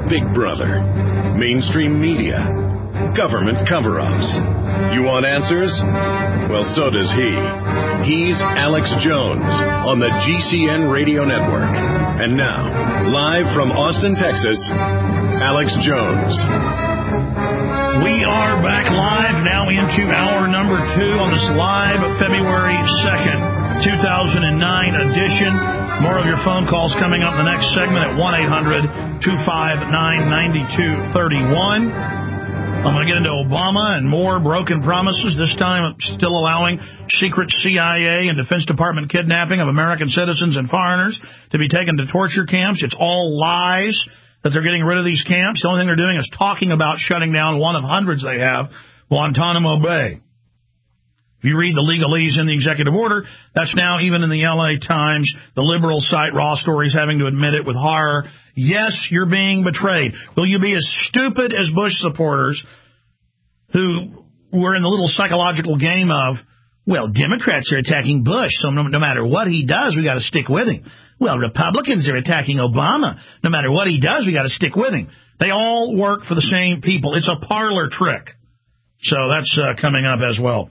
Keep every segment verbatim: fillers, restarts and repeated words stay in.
Big Brother, mainstream media, government cover-ups. You want answers? Well, so does he. He's Alex Jones on the G C N Radio Network. And now, live from Austin, Texas, Alex Jones. We are back live now into hour number two on this live February second, two thousand nine edition. More of your phone calls coming up in the next segment at one eight hundred two five nine nine two three one. I'm going to get into Obama and more broken promises, this time still allowing secret C I A and Defense Department kidnapping of American citizens and foreigners to be taken to torture camps. It's all lies that they're getting rid of these camps. The only thing they're doing is talking about shutting down one of hundreds they have, Guantanamo Bay. If you read the legalese in the executive order, that's now even in the L A Times, the liberal site Raw Stories having to admit it with horror. Yes, you're being betrayed. Will you be as stupid as Bush supporters who were in the little psychological game of, well, Democrats are attacking Bush, so no, no matter what he does, we got to stick with him. Well, Republicans are attacking Obama. No matter what he does, we got to stick with him. They all work for the same people. It's a parlor trick. So that's uh, coming up as well.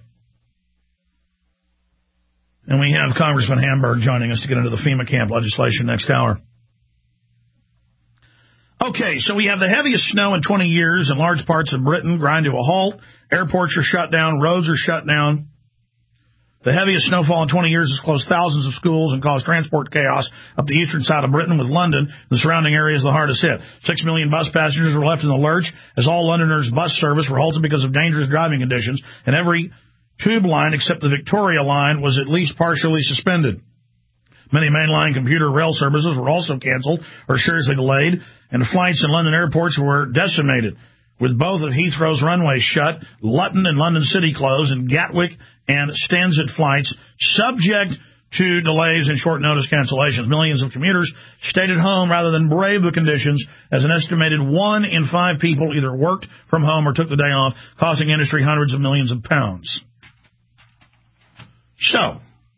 And we have Congressman Hamburg joining us to get into the FEMA camp legislation next hour. Okay, so we have the heaviest snow in twenty years in large parts of Britain grind to a halt. Airports are shut down. Roads are shut down. The heaviest snowfall in twenty years has closed thousands of schools and caused transport chaos up the eastern side of Britain, with London, the surrounding areas, the hardest hit. Six million bus passengers were left in the lurch as all Londoners' bus service were halted because of dangerous driving conditions, and every tube line except the Victoria line was at least partially suspended. Many mainline commuter rail services were also canceled or seriously delayed, and flights in London airports were decimated, with both of Heathrow's runways shut, Luton and London City closed, and Gatwick and Stansted flights subject to delays and short notice cancellations. Millions of commuters stayed at home rather than brave the conditions, as an estimated one in five people either worked from home or took the day off, costing industry hundreds of millions of pounds. So,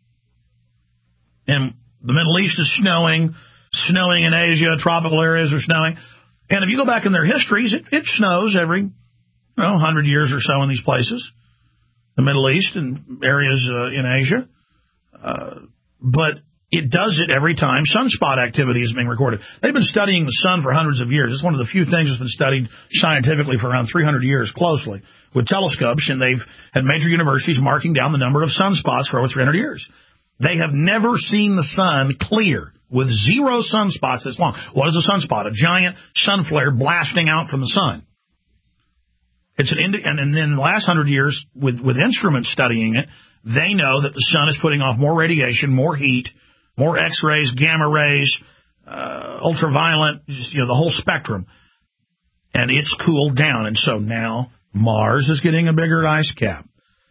and the Middle East is snowing, snowing in Asia, tropical areas are snowing. And if you go back in their histories, it, it snows every, you know, one hundred years or so in these places, the Middle East and areas uh, in Asia. Uh, but it does it every time sunspot activity is being recorded. They've been studying the sun for hundreds of years. It's one of the few things that's been studied scientifically for around three hundred years closely with telescopes, and they've had major universities marking down the number of sunspots for over three hundred years. They have never seen the sun clear with zero sunspots this long. What is a sunspot? A giant sun flare blasting out from the sun. It's an indi- and, and in the last hundred years, with, with instruments studying it, they know that the sun is putting off more radiation, more heat, more X-rays, gamma rays, uh, ultraviolet, you know, the whole spectrum. And it's cooled down. And so now Mars is getting a bigger ice cap.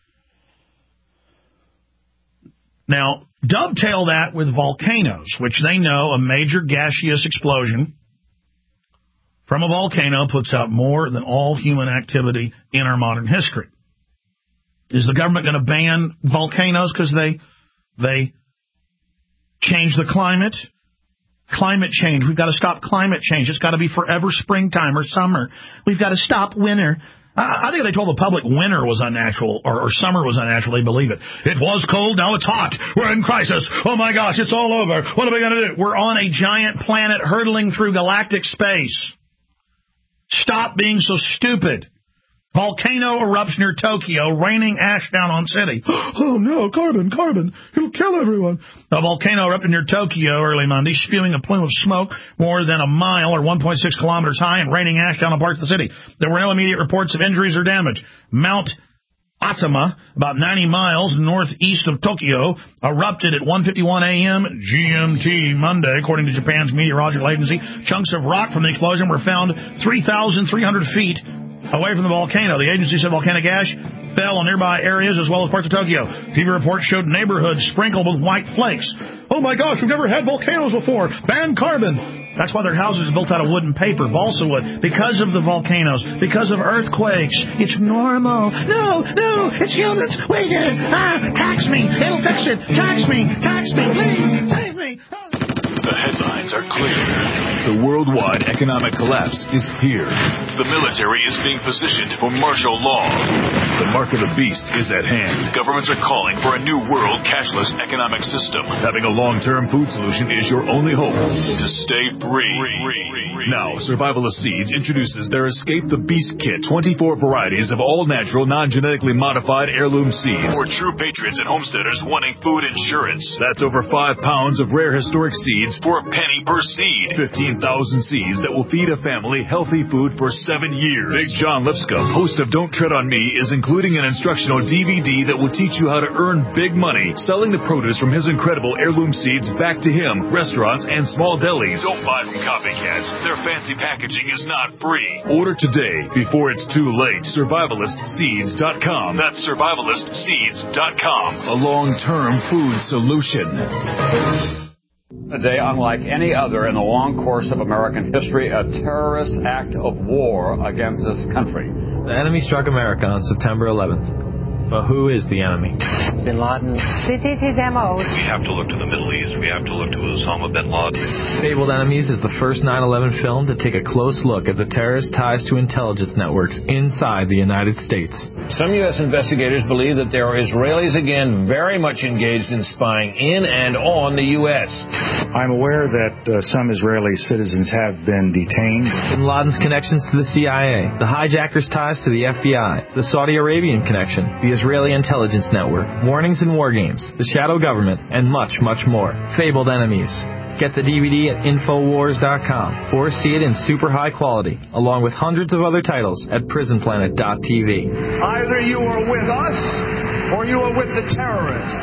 Now, dovetail that with volcanoes, which they know a major gaseous explosion from a volcano puts out more than all human activity in our modern history. Is the government going to ban volcanoes because they they change the climate? Climate change. We've got to stop climate change. It's got to be forever springtime or summer. We've got to stop winter. I think if they told the public winter was unnatural or, or summer was unnatural, they believe it. It was cold, now it's hot. We're in crisis. Oh, my gosh, it's all over. What are we going to do? We're on a giant planet hurtling through galactic space. Stop being so stupid. Volcano erupts near Tokyo, raining ash down on city. Oh, no, carbon, carbon. It'll kill everyone. A volcano erupted near Tokyo early Monday, spewing a plume of smoke more than a mile or one point six kilometers high and raining ash down on parts of the city. There were no immediate reports of injuries or damage. Mount Asama, about ninety miles northeast of Tokyo, erupted at one fifty-one a.m. G M T Monday, according to Japan's meteorological agency. Chunks of rock from the explosion were found three thousand three hundred feet away from the volcano. The agency said volcanic ash fell on nearby areas as well as parts of Tokyo. T V reports showed neighborhoods sprinkled with white flakes. Oh my gosh, we've never had volcanoes before. Ban carbon. That's why their houses are built out of wood and paper, balsa wood, because of the volcanoes, because of earthquakes. It's normal. No, no, it's humans. Wait here. Ah, tax me. It'll fix it. Tax me. Tax me. Please, save me. The headlines are clear. The worldwide economic collapse is here. The military is being positioned for martial law. The mark of the beast is at hand. Governments are calling for a new world cashless economic system. Having a long-term food solution is your only hope to stay free. Now, Survivalist Seeds introduces their Escape the Beast Kit, twenty-four varieties of all-natural, non-genetically modified heirloom seeds for true patriots and homesteaders wanting food insurance. That's over five pounds of rare historic seeds for a penny per seed. fifteen thousand seeds that will feed a family healthy food for seven years. Big John Lipscomb, host of Don't Tread on Me, is including an instructional D V D that will teach you how to earn big money selling the produce from his incredible heirloom seeds back to him, restaurants, and small delis. Don't buy from copycats. Their fancy packaging is not free. Order today before it's too late. survivalist seeds dot com. That's survivalist seeds dot com. A long-term food solution. A day unlike any other in the long course of American history, a terrorist act of war against this country. The enemy struck America on September eleventh. But who is the enemy? Bin Laden. This is his M O. We have to look to the Middle East. We have to look to Osama bin Laden. Fabled Enemies is the first nine eleven film to take a close look at the terrorist ties to intelligence networks inside the United States. Some U S investigators believe that there are Israelis again very much engaged in spying in and on the U S. I'm aware that uh, some Israeli citizens have been detained. Bin Laden's connections to the C I A, the hijackers' ties to the F B I, the Saudi Arabian connection, the Israeli intelligence network, warnings and war games, the shadow government, and much, much more. Fabled Enemies. Get the D V D at infowars dot com or see it in super high quality, along with hundreds of other titles at prison planet dot t v. Either you are with us or you are with the terrorists.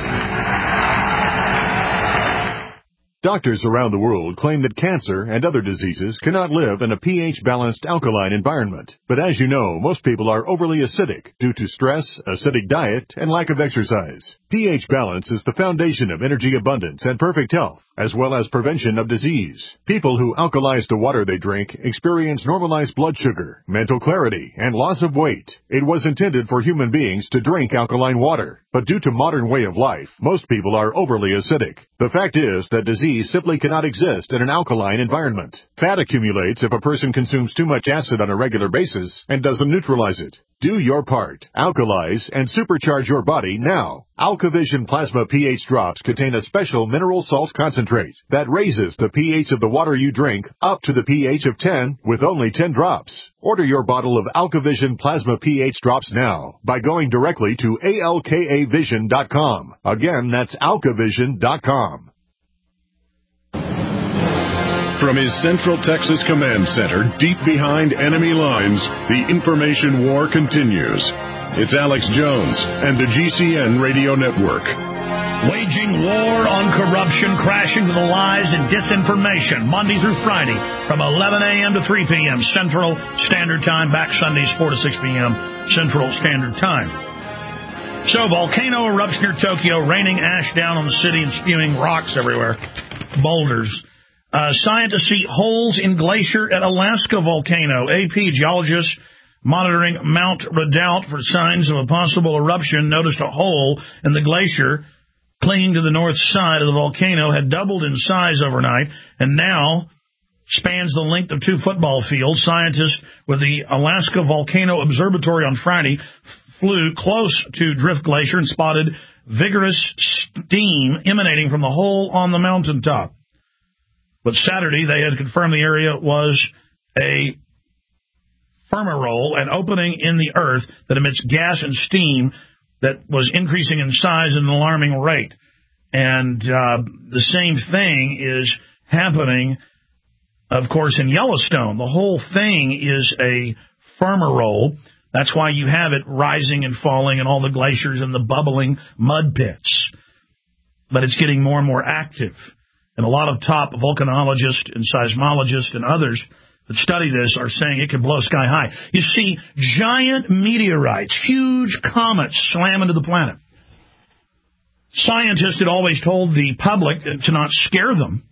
Doctors around the world claim that cancer and other diseases cannot live in a pH-balanced alkaline environment. But as you know, most people are overly acidic due to stress, acidic diet, and lack of exercise. pH balance is the foundation of energy abundance and perfect health, as well as prevention of disease. People who alkalize the water they drink experience normalized blood sugar, mental clarity, and loss of weight. It was intended for human beings to drink alkaline water, but due to modern way of life, most people are overly acidic. The fact is that disease simply cannot exist in an alkaline environment. Fat accumulates if a person consumes too much acid on a regular basis and doesn't neutralize it. Do your part. Alkalize and supercharge your body now. AlkaVision Plasma pH drops contain a special mineral salt concentrate that raises the pH of the water you drink up to the pH of ten with only ten drops. Order your bottle of AlkaVision Plasma pH drops now by going directly to A L K A vision dot com. Again, that's alkavision dot com. From his Central Texas Command Center, deep behind enemy lines, the information war continues. It's Alex Jones and the G C N Radio Network. Waging war on corruption, crashing to the lies and disinformation, Monday through Friday from eleven a.m. to three p.m. Central Standard Time, back Sundays four to six p.m. Central Standard Time. So, volcano erupts near Tokyo, raining ash down on the city and spewing rocks everywhere, boulders. Uh, scientists see holes in glacier at Alaska volcano. A P geologists monitoring Mount Redoubt for signs of a possible eruption noticed a hole in the glacier clinging to the north side of the volcano had doubled in size overnight and now spans the length of two football fields. Scientists with the Alaska Volcano Observatory on Friday flew close to Drift Glacier and spotted vigorous steam emanating from the hole on the mountaintop. But Saturday, they had confirmed the area was a fumarole, an opening in the earth that emits gas and steam that was increasing in size at an alarming rate. And uh, the same thing is happening, of course, in Yellowstone. The whole thing is a fumarole. That's why you have it rising and falling and all the glaciers and the bubbling mud pits. But it's getting more and more active. And a lot of top volcanologists and seismologists and others that study this are saying it could blow sky high. You see, giant meteorites, huge comets slam into the planet. Scientists had always told the public to not scare them.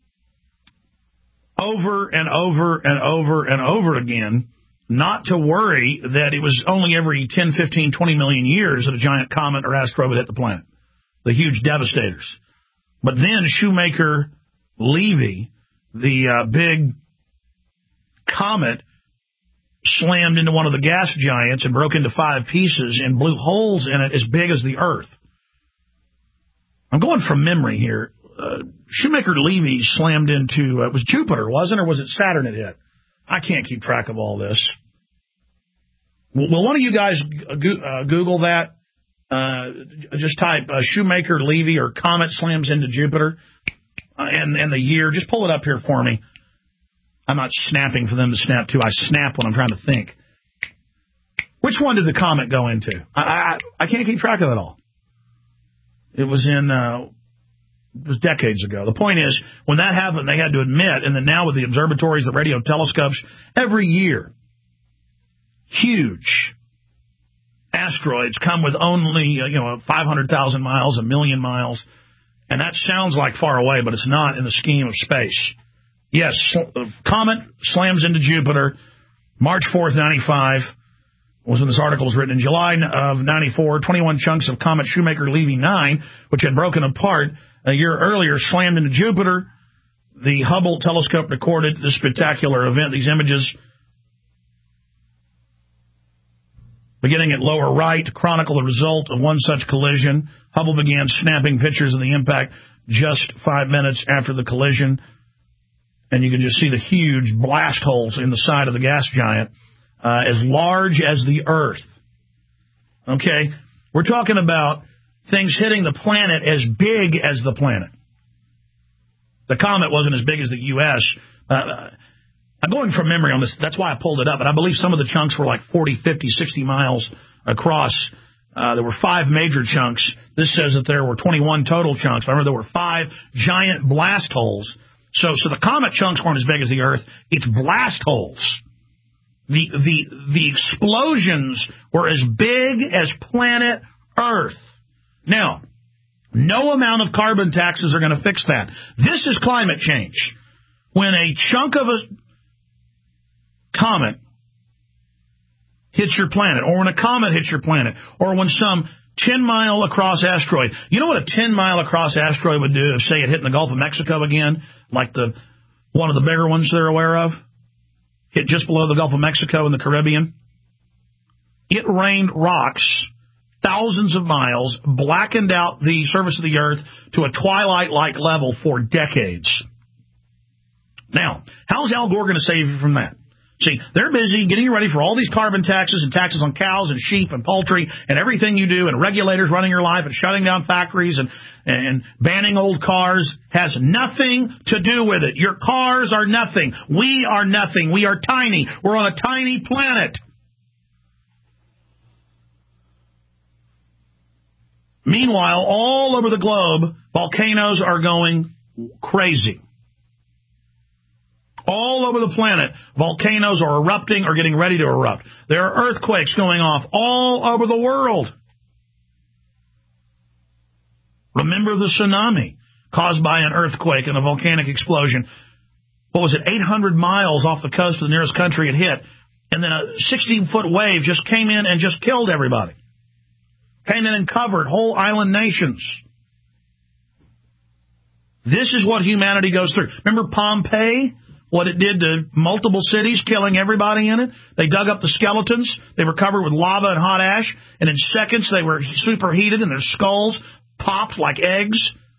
Over and over and over and over again, not to worry that it was only every ten, fifteen, twenty million years that a giant comet or asteroid would hit the planet. The huge devastators. But then Shoemaker Levy, the uh, big comet slammed into one of the gas giants and broke into five pieces and blew holes in it as big as the Earth. I'm going from memory here. Uh, Shoemaker-Levy slammed into, uh, it was Jupiter, wasn't it, or was it Saturn it hit? I can't keep track of all this. Will, will one of you guys go, uh, Google that? Uh, just type uh, Shoemaker-Levy or comet slams into Jupiter uh, and, and the year. Just pull it up here for me. I'm not snapping for them to snap too. I snap when I'm trying to think. Which one did the comet go into? I I, I can't keep track of it all. It was in, uh, it was decades ago. The point is, when that happened, they had to admit, and then now with the observatories, the radio telescopes, every year, huge asteroids come with only, uh, you know, five hundred thousand miles, a million miles, and that sounds like far away, but it's not in the scheme of space. Yes, the comet slams into Jupiter, March fourth, ninety-five, was when this article was written. In July of ninety-four, twenty-one chunks of comet Shoemaker-Levy nine, which had broken apart a year earlier, slammed into Jupiter. The Hubble telescope recorded this spectacular event. These images, beginning at lower right, chronicle the result of one such collision. Hubble began snapping pictures of the impact just five minutes after the collision. And you can just see the huge blast holes in the side of the gas giant, uh, as large as the Earth. Okay? We're talking about things hitting the planet as big as the planet. The comet wasn't as big as the U S Uh, I'm going from memory on this. That's why I pulled it up. But I believe some of the chunks were like forty, fifty, sixty miles across. Uh, there were five major chunks. This says that there were twenty-one total chunks. I remember there were five giant blast holes. So, so the comet chunks weren't as big as the Earth. It's blast holes. The, the, the explosions were as big as planet Earth. Now, no amount of carbon taxes are going to fix that. This is climate change. When a chunk of a comet hits your planet, or when a comet hits your planet, or when some ten-mile across asteroid. You know what a ten-mile across asteroid would do if, say, it hit in the Gulf of Mexico again, like the one of the bigger ones they're aware of? Hit just below the Gulf of Mexico in the Caribbean? It rained rocks thousands of miles, blackened out the surface of the Earth to a twilight-like level for decades. Now, how's Al Gore going to save you from that? See, they're busy getting you ready for all these carbon taxes and taxes on cows and sheep and poultry and everything you do, and regulators running your life and shutting down factories and, and banning old cars. Has nothing to do with it. Your cars are nothing. We are nothing. We are tiny. We're on a tiny planet. Meanwhile, all over the globe, volcanoes are going crazy. All over the planet, volcanoes are erupting or getting ready to erupt. There are earthquakes going off all over the world. Remember the tsunami caused by an earthquake and a volcanic explosion. What was it, eight hundred miles off the coast of the nearest country it hit, and then a sixteen-foot wave just came in and just killed everybody. Came in and covered whole island nations. This is what humanity goes through. Remember Pompeii? What it did to multiple cities, killing everybody in it? They dug up the skeletons. They were covered with lava and hot ash. And in seconds, they were superheated and their skulls popped like eggs.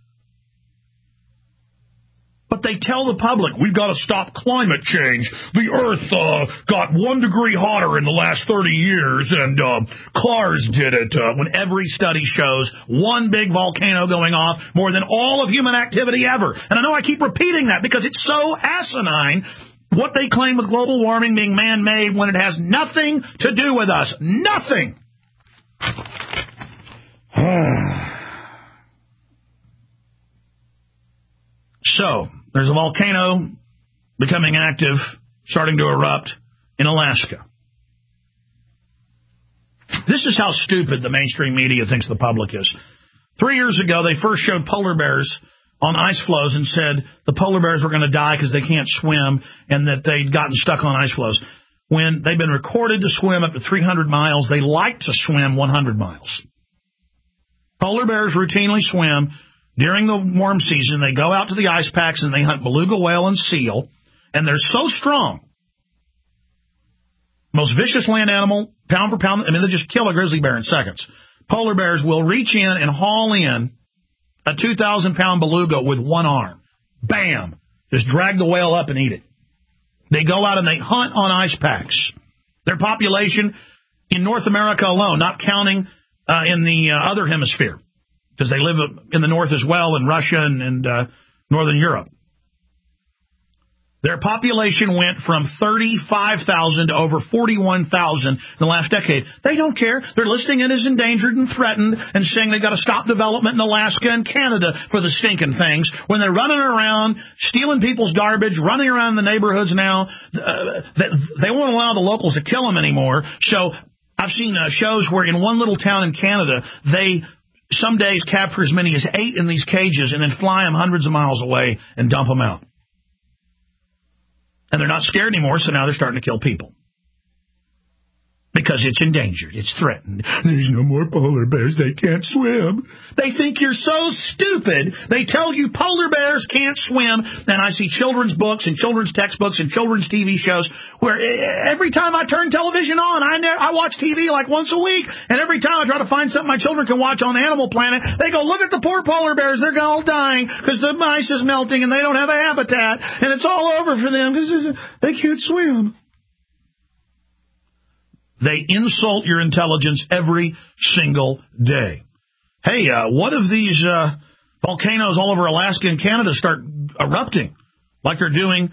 But they tell the public, we've got to stop climate change. The Earth uh, got one degree hotter in the last thirty years, and uh, cars did it. Uh, when every study shows one big volcano going off more than all of human activity ever. And I know I keep repeating that because it's so asinine, what they claim with global warming being man-made when it has nothing to do with us. Nothing. So, there's a volcano becoming active, starting to erupt in Alaska. This is how stupid the mainstream media thinks the public is. Three years ago, they first showed polar bears on ice floes and said the polar bears were going to die because they can't swim and that they'd gotten stuck on ice floes. When they've been recorded to swim up to three hundred miles, they like to swim one hundred miles. Polar bears routinely swim during the warm season, they go out to the ice packs and they hunt beluga whale and seal, and they're so strong. Most vicious land animal, pound for pound. I mean, they just kill a grizzly bear in seconds. Polar bears will reach in and haul in a two thousand pound beluga with one arm. Bam! Just drag the whale up and eat it. They go out and they hunt on ice packs. Their population in North America alone, not counting uh, in the uh, other hemisphere, because they live in the north as well, in Russia and, and uh, Northern Europe. Their population went from thirty-five thousand to over forty-one thousand in the last decade. They don't care. They're listing it as endangered and threatened and saying they've got to stop development in Alaska and Canada for the stinking things when they're running around, stealing people's garbage, running around the neighborhoods now. Uh, they, they won't allow the locals to kill them anymore. So I've seen uh, shows where in one little town in Canada, they some days capture as many as eight in these cages and then fly them hundreds of miles away and dump them out. And they're not scared anymore, so now they're starting to kill people. Because it's endangered. It's threatened. There's no more polar bears. They can't swim. They think you're so stupid. They tell you polar bears can't swim. And I see children's books and children's textbooks and children's T V shows where every time I turn television on, I, ne- I watch T V like once a week. And every time I try to find something my children can watch on Animal Planet, they go, look at the poor polar bears. They're all dying because the ice is melting and they don't have a habitat. And it's all over for them because they can't swim. They insult your intelligence every single day. Hey, uh, what if these uh, volcanoes all over Alaska and Canada start erupting like they're doing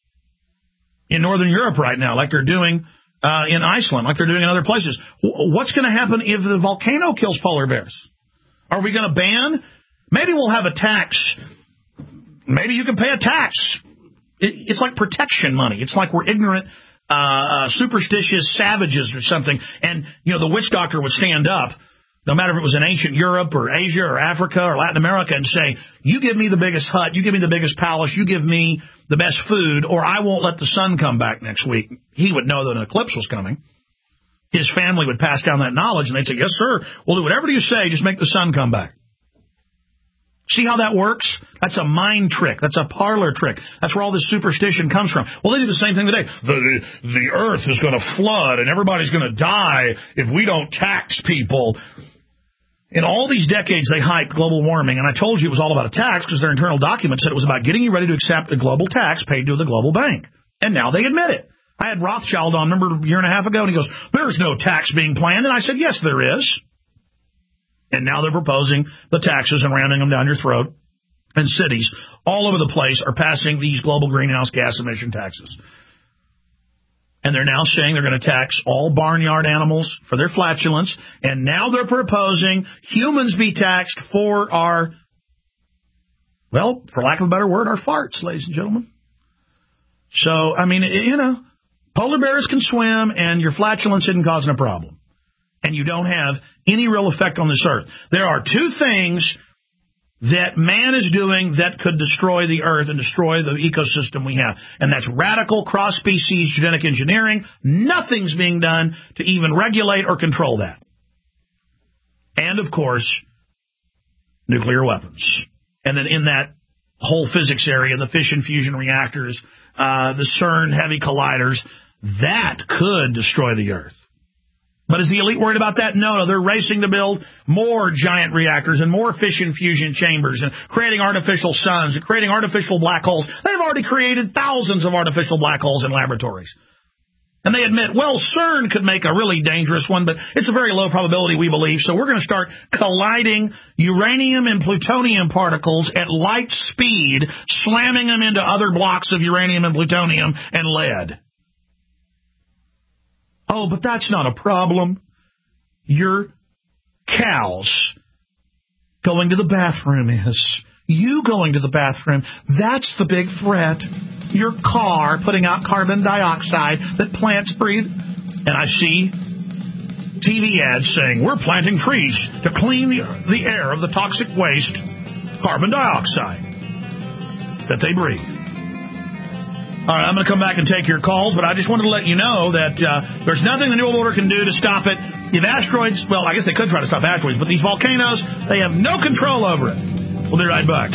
in Northern Europe right now, like they're doing uh, in Iceland, like they're doing in other places? What's going to happen if the volcano kills polar bears? Are we going to ban? Maybe we'll have a tax. Maybe you can pay a tax. It, it's like protection money. It's like we're ignorant Uh, uh, superstitious savages or something, and, you know, the witch doctor would stand up, no matter if it was in ancient Europe or Asia or Africa or Latin America, and say, you give me the biggest hut, you give me the biggest palace, you give me the best food, or I won't let the sun come back next week. He would know that an eclipse was coming. His family would pass down that knowledge, and they'd say, yes, sir, we'll do whatever you say, just make the sun come back. See how that works? That's a mind trick. That's a parlor trick. That's where all this superstition comes from. Well, they do the same thing today. The, the, the earth is going to flood and everybody's going to die if we don't tax people. In all these decades, they hyped global warming, and I told you it was all about a tax because their internal documents said it was about getting you ready to accept a global tax paid to the global bank. And now they admit it. I had Rothschild on, remember, a year and a half ago, and he goes, there's no tax being planned. And I said, yes, there is. And now they're proposing the taxes and ramming them down your throat. And cities all over the place are passing these global greenhouse gas emission taxes. And they're now saying they're going to tax all barnyard animals for their flatulence. And now they're proposing humans be taxed for our, well, for lack of a better word, our farts, ladies and gentlemen. So, I mean, you know, polar bears can swim and your flatulence isn't causing a problem. And you don't have any real effect on this earth. There are two things that man is doing that could destroy the earth and destroy the ecosystem we have. And that's radical cross-species genetic engineering. Nothing's being done to even regulate or control that. And, of course, nuclear weapons. And then in that whole physics area, the fission fusion reactors, uh, the CERN heavy colliders, that could destroy the earth. But is the elite worried about that? No, no, they're racing to build more giant reactors and more fission fusion chambers and creating artificial suns and creating artificial black holes. They've already created thousands of artificial black holes in laboratories. And they admit, well, CERN could make a really dangerous one, but it's a very low probability, we believe, so we're going to start colliding uranium and plutonium particles at light speed, slamming them into other blocks of uranium and plutonium and lead. Oh, but that's not a problem. Your cows going to the bathroom is. You going to the bathroom, that's the big threat. Your car putting out carbon dioxide that plants breathe. And I see T V ads saying, we're planting trees to clean the, the air of the toxic waste, carbon dioxide, that they breathe. All right, I'm going to come back and take your calls, but I just wanted to let you know that uh, there's nothing the New World Order can do to stop it. If asteroids, well, I guess they could try to stop asteroids, but these volcanoes, they have no control over it. We'll be right back.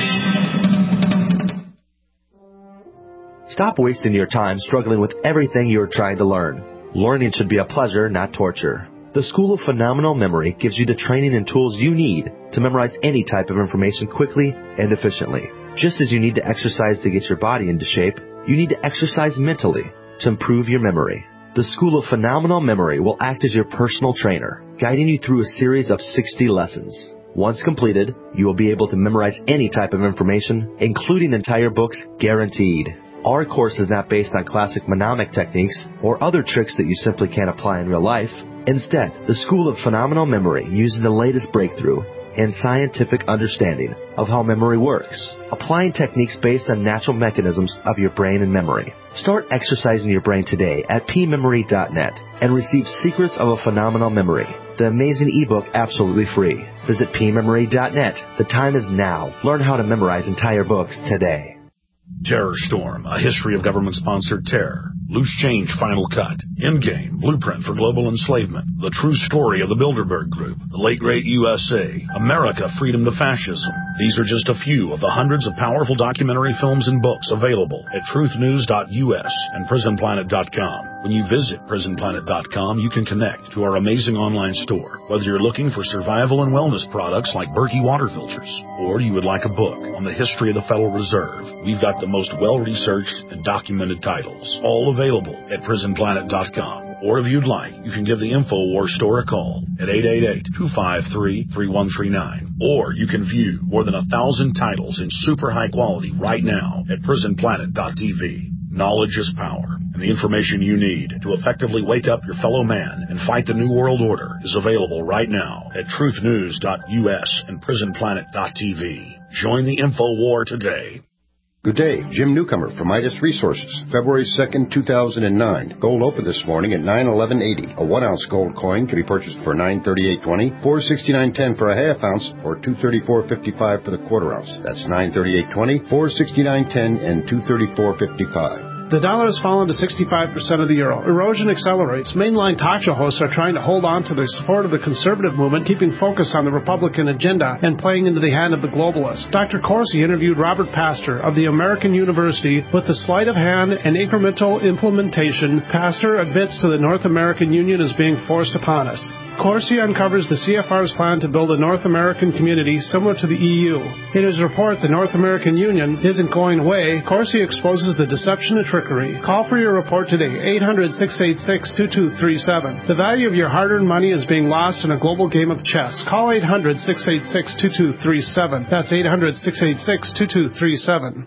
Stop wasting your time struggling with everything you're trying to learn. Learning should be a pleasure, not torture. The School of Phenomenal Memory gives you the training and tools you need to memorize any type of information quickly and efficiently. Just as you need to exercise to get your body into shape, you need to exercise mentally to improve your memory. The School of Phenomenal Memory will act as your personal trainer, guiding you through a series of sixty lessons. Once completed, you will be able to memorize any type of information, including entire books, guaranteed. Our course is not based on classic mnemonic techniques or other tricks that you simply can't apply in real life. Instead, the School of Phenomenal Memory uses the latest breakthrough and scientific understanding of how memory works, applying techniques based on natural mechanisms of your brain and memory. Start exercising your brain today at p memory dot net and receive Secrets of a Phenomenal Memory, the amazing ebook, absolutely free. Visit p memory dot net. The time is now. Learn how to memorize entire books today. Terror Storm, a history of government-sponsored terror. Loose Change Final Cut. Endgame, Blueprint for Global Enslavement. The True Story of the Bilderberg Group. The Late Great U S A. America, Freedom to Fascism. These are just a few of the hundreds of powerful documentary films and books available at truth news dot u s and prison planet dot com. When you visit prison planet dot com, you can connect to our amazing online store. Whether you're looking for survival and wellness products like Berkey water filters, or you would like a book on the history of the Federal Reserve, we've got the most well-researched and documented titles, all available at prison planet dot com. Or if you'd like, you can give the InfoWars store a call at eight eight eight, two five three, three one three nine. Or you can view more than a thousand titles in super high quality right now at prison planet dot t v. Knowledge is power, and the information you need to effectively wake up your fellow man and fight the New World Order is available right now at truth news dot u s and prison planet dot t v. Join the InfoWar today. Good day, Jim Newcomer from Midas Resources, February second, two thousand nine. Gold opened this morning at nine eleven eighty. A one ounce gold coin can be purchased for nine thirty-eight twenty, four sixty-nine ten for a half ounce, or two thirty-four fifty-five for the quarter ounce. That's nine thirty-eight twenty, four sixty-nine ten, and two thirty-four fifty-five. The dollar has fallen to sixty-five percent of the euro. Erosion accelerates. Mainline talk show hosts are trying to hold on to the support of the conservative movement, keeping focus on the Republican agenda and playing into the hand of the globalists. Doctor Corsi interviewed Robert Pastor of the American University. With the sleight of hand and incremental implementation, Pastor admits to the North American Union is being forced upon us. Corsi uncovers the C F R's plan to build a North American community similar to the E U. In his report, The North American Union Isn't Going Away, Corsi exposes the deception and trickery. Call for your report today, eight hundred, six eight six, two two three seven. The value of your hard-earned money is being lost in a global game of chess. Call eight hundred, six eight six, two two three seven. That's eight hundred, six eight six, two two three seven.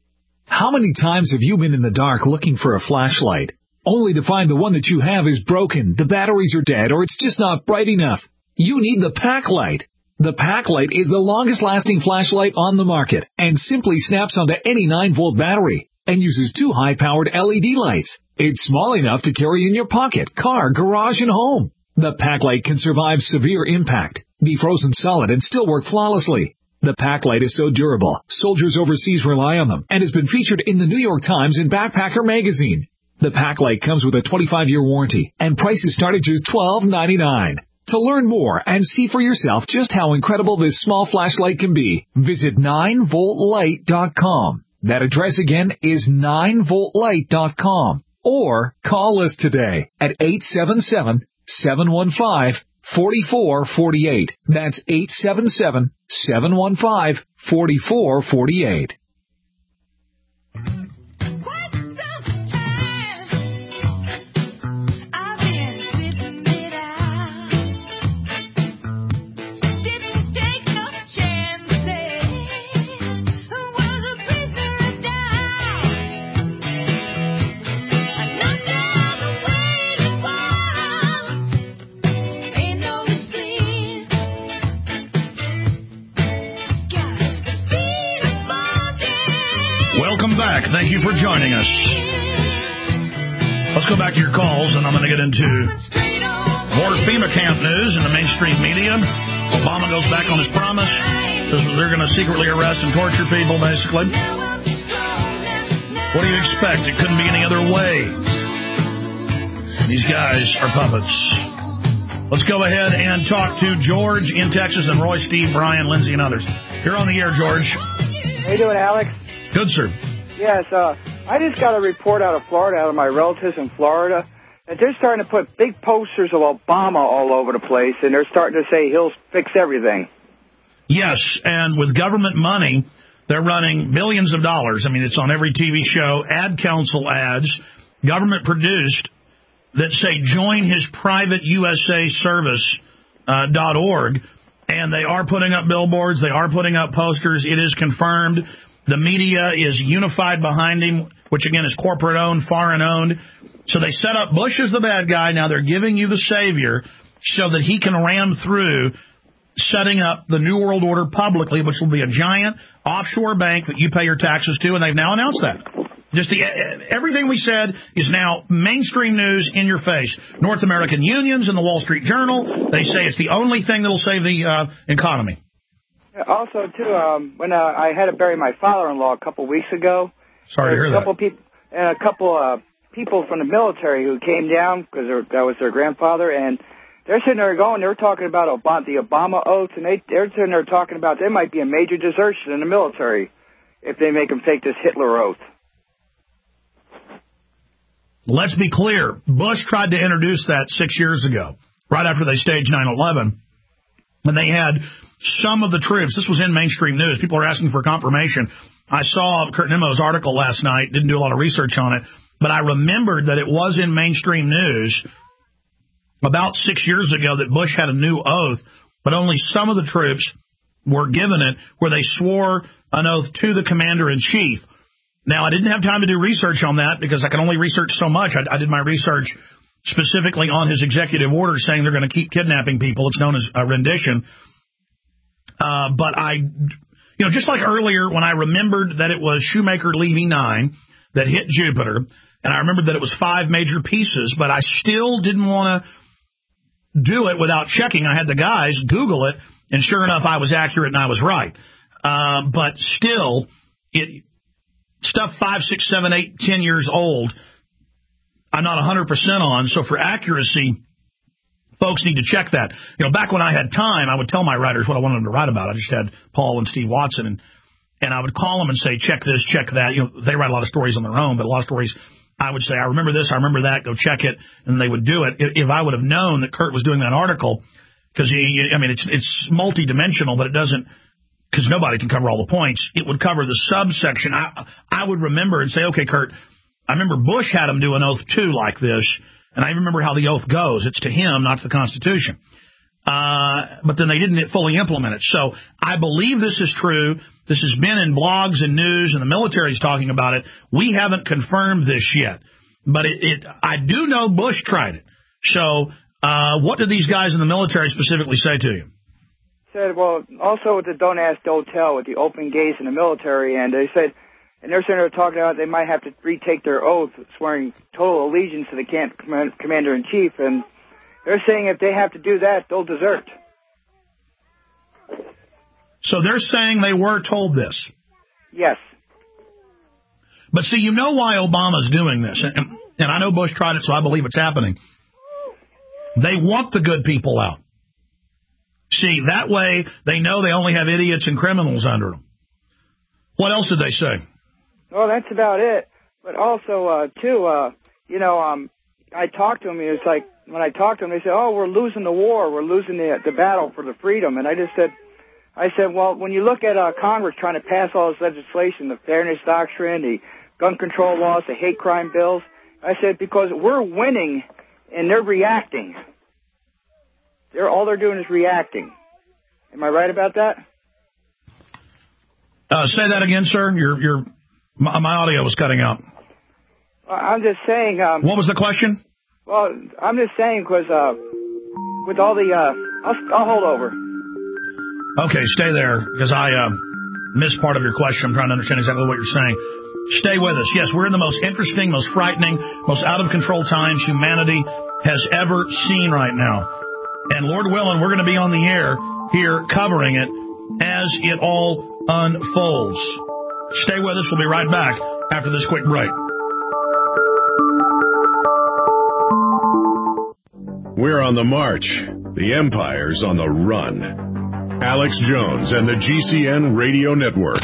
How many times have you been in the dark looking for a flashlight, only to find the one that you have is broken, the batteries are dead, or it's just not bright enough? You need the Packlight. The Packlight is the longest-lasting flashlight on the market and simply snaps onto any nine volt battery and uses two high-powered L E D lights. It's small enough to carry in your pocket, car, garage, and home. The Packlight can survive severe impact, be frozen solid, and still work flawlessly. The Packlight is so durable, soldiers overseas rely on them, and has been featured in the New York Times and Backpacker magazine. The Packlight comes with a twenty-five year warranty, and prices start at just twelve ninety-nine. To learn more and see for yourself just how incredible this small flashlight can be, visit nine volt light dot com. That address again is nine volt light dot com. Or call us today at eight seven seven, seven one five, four four four eight. That's eight seven seven, seven one five, four four four eight. Back. Thank you for joining us. Let's go back to your calls, and I'm going to get into more FEMA camp news in the mainstream media. Obama goes back on his promise. They're going to secretly arrest and torture people, basically. What do you expect? It couldn't be any other way. These guys are puppets. Let's go ahead and talk to George in Texas and Roy, Steve, Brian, Lindsay, and others. You're on the air, George. How you doing, Alex? Good, sir. Yes, uh, I just got a report out of Florida, out of my relatives in Florida, that they're starting to put big posters of Obama all over the place, and they're starting to say he'll fix everything. Yes, and with government money, they're running millions of dollars. I mean, it's on every T V show, ad council ads, government produced, that say join his private U S A service uh, dot org, and they are putting up billboards, they are putting up posters. It is confirmed. The media is unified behind him, which, again, is corporate-owned, foreign-owned. So they set up Bush as the bad guy. Now they're giving you the savior so that he can ram through setting up the New World Order publicly, which will be a giant offshore bank that you pay your taxes to, and they've now announced that. Just the, everything we said is now mainstream news in your face. North American unions and the Wall Street Journal, they say it's the only thing that will save the uh, economy. Also, too, um, when uh, I had to bury my father-in-law a couple weeks ago, sorry to hear a couple that. People, and a couple uh, people from the military who came down because that was their grandfather, and they're sitting there going, they're talking about Obama, the Obama oath, and they, they're sitting there talking about there might be a major desertion in the military if they make them take this Hitler oath. Let's be clear. Bush tried to introduce that six years ago, right after they staged nine eleven, and they had some of the troops. This was in mainstream news. People are asking for confirmation. I saw Kurt Nimmo's article last night, didn't do a lot of research on it, but I remembered that it was in mainstream news about six years ago that Bush had a new oath, but only some of the troops were given it, where they swore an oath to the commander-in-chief. Now, I didn't have time to do research on that because I can only research so much. I, I did my research specifically on his executive order saying they're going to keep kidnapping people. It's known as a rendition. Uh, but I, you know, just like earlier when I remembered that it was Shoemaker Levy nine that hit Jupiter, and I remembered that it was five major pieces, but I still didn't want to do it without checking. I had the guys Google it, and sure enough, I was accurate and I was right. Uh, but still, it stuff five, six, seven, eight, ten years old, I'm not one hundred percent on. So for accuracy, folks need to check that. You know, back when I had time, I would tell my writers what I wanted them to write about. I just had Paul and Steve Watson, and and I would call them and say, check this, check that. You know, they write a lot of stories on their own, but a lot of stories I would say, I remember this, I remember that, go check it, and they would do it. If, if I would have known that Kurt was doing that article, because, I mean, it's it's multidimensional, but it doesn't, because nobody can cover all the points, it would cover the subsection. I, I would remember and say, okay, Kurt, I remember Bush had him do an oath, too, like this, and I remember how the oath goes. It's to him, not to the Constitution. Uh, but then they didn't fully implement it. So I believe this is true. This has been in blogs and news, and the military's talking about it. We haven't confirmed this yet. But it, it I do know Bush tried it. So uh, what did these guys in the military specifically say to you? Said, well, also with the don't ask, don't tell, with the open gates in the military, and they said, and they're sitting there talking about they might have to retake their oath, swearing total allegiance to the camp commander-in-chief, and they're saying if they have to do that, they'll desert. So they're saying they were told this? Yes. But see, you know why Obama's doing this, and, and I know Bush tried it, so I believe it's happening. They want the good people out. See, that way they know they only have idiots and criminals under them. What else did they say? Well, that's about it. But also, uh, too, uh, you know, um, I talked to them, and it's like, when I talked to them, they said, oh, we're losing the war, we're losing the, the battle for the freedom. And I just said, I said, well, when you look at uh, Congress trying to pass all this legislation, the Fairness Doctrine, the gun control laws, the hate crime bills, I said, because we're winning and they're reacting. They're all they're doing is reacting. Am I right about that? Uh, say that again, sir. Your your my, my audio was cutting out. I'm just saying. Um, what was the question? Well, I'm just saying because uh, with all the, uh, I'll, I'll hold over. Okay, stay there because I uh, missed part of your question. I'm trying to understand exactly what you're saying. Stay with us. Yes, we're in the most interesting, most frightening, most out-of-control times humanity has ever seen right now. And Lord willing, we're going to be on the air here covering it as it all unfolds. Stay with us. We'll be right back after this quick break. We're on the march. The empire's on the run. Alex Jones and the G C N Radio Network.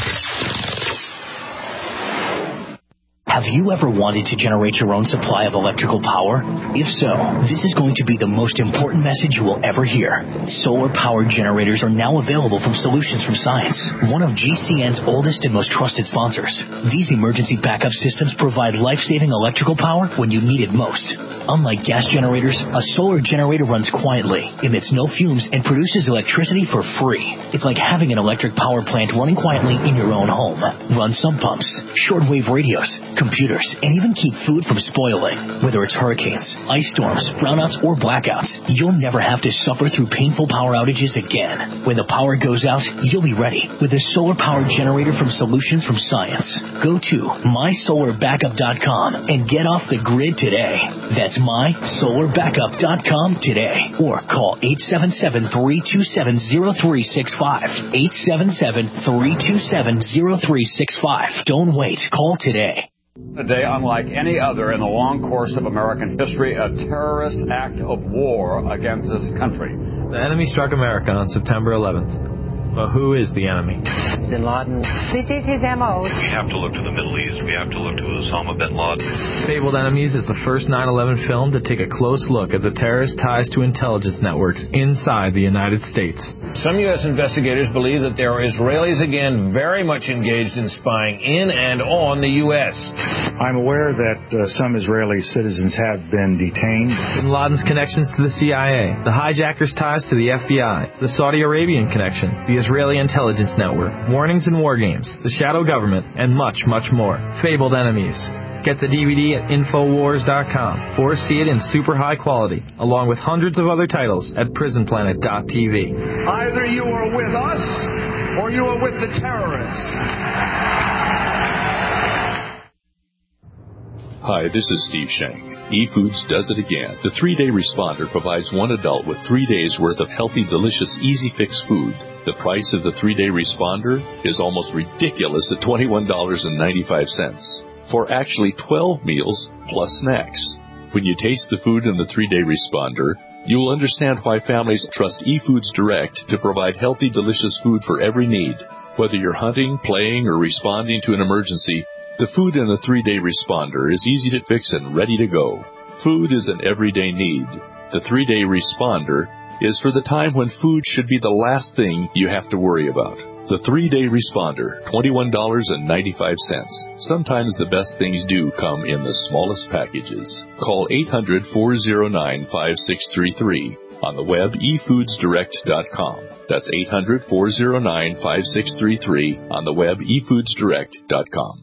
Have you ever wanted to generate your own supply of electrical power? If so, this is going to be the most important message you will ever hear. Solar-powered generators are now available from Solutions from Science, one of G C N's oldest and most trusted sponsors. These emergency backup systems provide life-saving electrical power when you need it most. Unlike gas generators, a solar generator runs quietly, emits no fumes, and produces electricity for free. It's like having an electric power plant running quietly in your own home. Run sump pumps, shortwave radios, computers, and even keep food from spoiling. Whether it's hurricanes, ice storms, brownouts, or blackouts, you'll never have to suffer through painful power outages again. When the power goes out, you'll be ready with a solar-powered generator from Solutions from Science. Go to my solar backup dot com and get off the grid today. That's my solar backup dot com today. Or call eight seven seven, three two seven, zero three six five. eight seven seven, three two seven, zero three six five. Don't wait. Call today. A day unlike any other in the long course of American history, a terrorist act of war against this country. The enemy struck America on September eleventh. But who is the enemy? Bin Laden. This is his M O. We have to look to the Middle East. We have to look to Osama bin Laden. Fabled Enemies is the first nine eleven film to take a close look at the terrorist ties to intelligence networks inside the United States. Some U S investigators believe that there are Israelis again very much engaged in spying in and on the U S. I'm aware that uh, some Israeli citizens have been detained. Bin Laden's connections to the C I A, the hijackers' ties to the F B I, the Saudi Arabian connection, the Israeli intelligence network, warnings and war games, the shadow government, and much, much more. Fabled Enemies. Get the D V D at infowars dot com or see it in super high quality, along with hundreds of other titles at prison planet dot t v. Either you are with us or you are with the terrorists. Hi, this is Steve Shank. eFoods does it again. The three-day responder provides one adult with three days' worth of healthy, delicious, easy-fix food. The price of the three-day responder is almost ridiculous at twenty-one dollars and ninety-five cents for actually twelve meals plus snacks. When you taste the food in the three-day responder, you will understand why families trust eFoods Direct to provide healthy, delicious food for every need. Whether you're hunting, playing, or responding to an emergency, the food in the three-day responder is easy to fix and ready to go. Food is an everyday need. The three-day responder is for the time when food should be the last thing you have to worry about. The three-day responder, twenty-one dollars and ninety-five cents. Sometimes the best things do come in the smallest packages. Call eight hundred, four oh nine, five six three three. On the web, e foods direct dot com. That's eight hundred, four oh nine, five six three three. On the web, e foods direct dot com.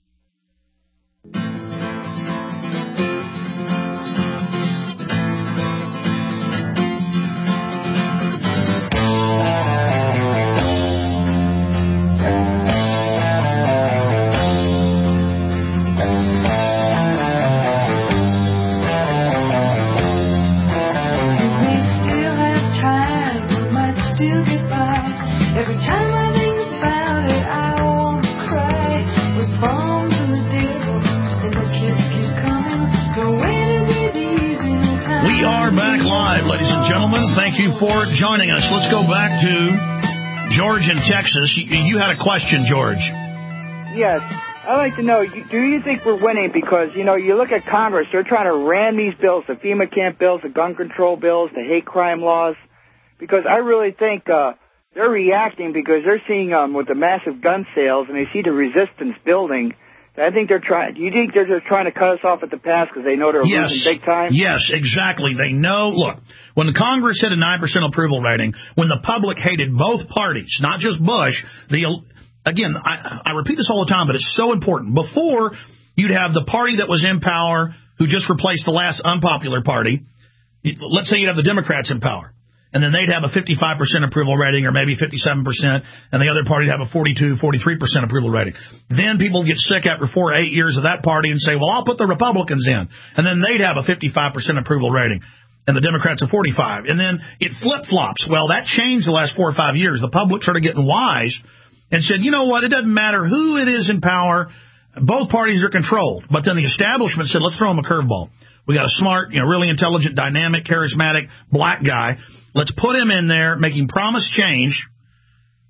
Thank you for joining us. Let's go back to George in Texas. You, you had a question, George. Yes. I'd like to know, do you think we're winning? Because, you know, you look at Congress, they're trying to ram these bills, the FEMA camp bills, the gun control bills, the hate crime laws. Because I really think uh, they're reacting because they're seeing um, with the massive gun sales and they see the resistance building. I think they're trying. Do you think they're just trying to cut us off at the pass because they know they're yes. losing big time? Yes, exactly. They know. Look, when the Congress hit a nine percent approval rating, when the public hated both parties, not just Bush, the again, I, I repeat this all the time, but it's so important. Before, you'd have the party that was in power who just replaced the last unpopular party. Let's say you'd have the Democrats in power. And then they'd have a fifty-five percent approval rating or maybe fifty-seven percent, and the other party would have a forty-two, forty-three percent approval rating. Then people get sick after four or eight years of that party and say, well, I'll put the Republicans in. And then they'd have a fifty-five percent approval rating, and the Democrats a forty-five. And then it flip-flops. Well, that changed the last four or five years. The public started getting wise and said, you know what, it doesn't matter who it is in power. Both parties are controlled. But then the establishment said, let's throw them a curveball. We got a smart, you know, really intelligent, dynamic, charismatic black guy. Let's put him in there, make him promise change,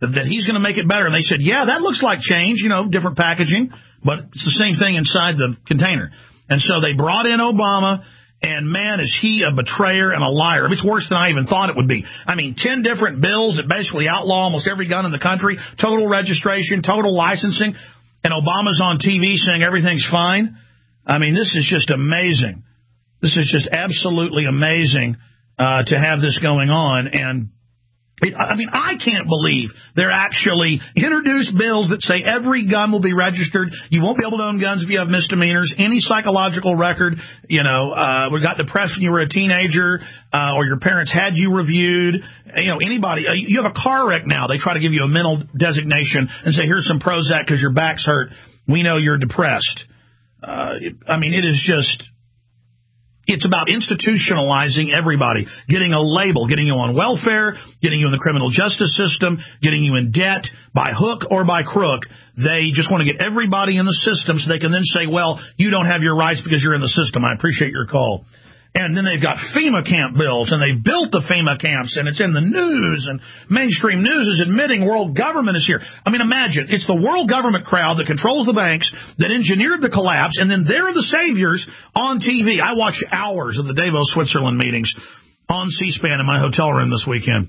that, that he's going to make it better. And they said, yeah, that looks like change, you know, different packaging, but it's the same thing inside the container. And so they brought in Obama, and, man, is he a betrayer and a liar. It's worse than I even thought it would be. I mean, ten different bills that basically outlaw almost every gun in the country, total registration, total licensing, and Obama's on T V saying everything's fine. I mean, this is just amazing. This is just absolutely amazing uh, to have this going on. And, it, I mean, I can't believe they're actually introduced bills that say every gun will be registered. You won't be able to own guns if you have misdemeanors, any psychological record, you know, uh, we got depressed when you were a teenager, uh, or your parents had you reviewed, you know, anybody. Uh, you have a car wreck now. They try to give you a mental designation and say, here's some Prozac because your back's hurt. We know you're depressed. Uh, it, I mean, it is just, it's about institutionalizing everybody, getting a label, getting you on welfare, getting you in the criminal justice system, getting you in debt by hook or by crook. They just want to get everybody in the system so they can then say, well, you don't have your rights because you're in the system. I appreciate your call. And then they've got FEMA camp bills, and they've built the FEMA camps, and it's in the news, and mainstream news is admitting world government is here. I mean, imagine, it's the world government crowd that controls the banks, that engineered the collapse, and then they're the saviors on T V. I watched hours of the Davos, Switzerland meetings on C-SPAN in my hotel room this weekend.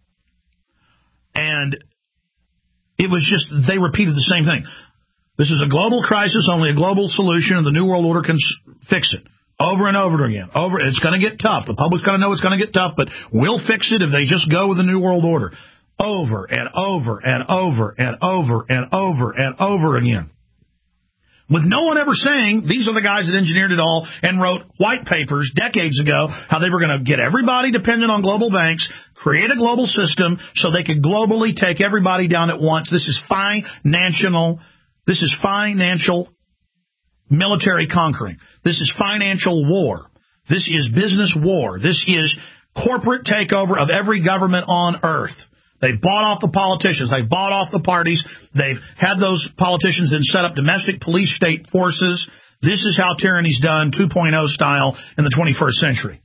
And it was just, they repeated the same thing. This is a global crisis, only a global solution, and the New World Order can fix it. Over and over again. Over, it's going to get tough. The public's going to know it's going to get tough, but we'll fix it if they just go with the New World Order. Over and over and over and over and over and over again. With no one ever saying, these are the guys that engineered it all and wrote white papers decades ago, how they were going to get everybody dependent on global banks, create a global system so they could globally take everybody down at once. This is financial, this is financial military conquering. This is financial war. This is business war. This is corporate takeover of every government on earth. They've bought off the politicians. They've bought off the parties. They've had those politicians then set up domestic police state forces. This is how tyranny's done two point oh style in the twenty-first century.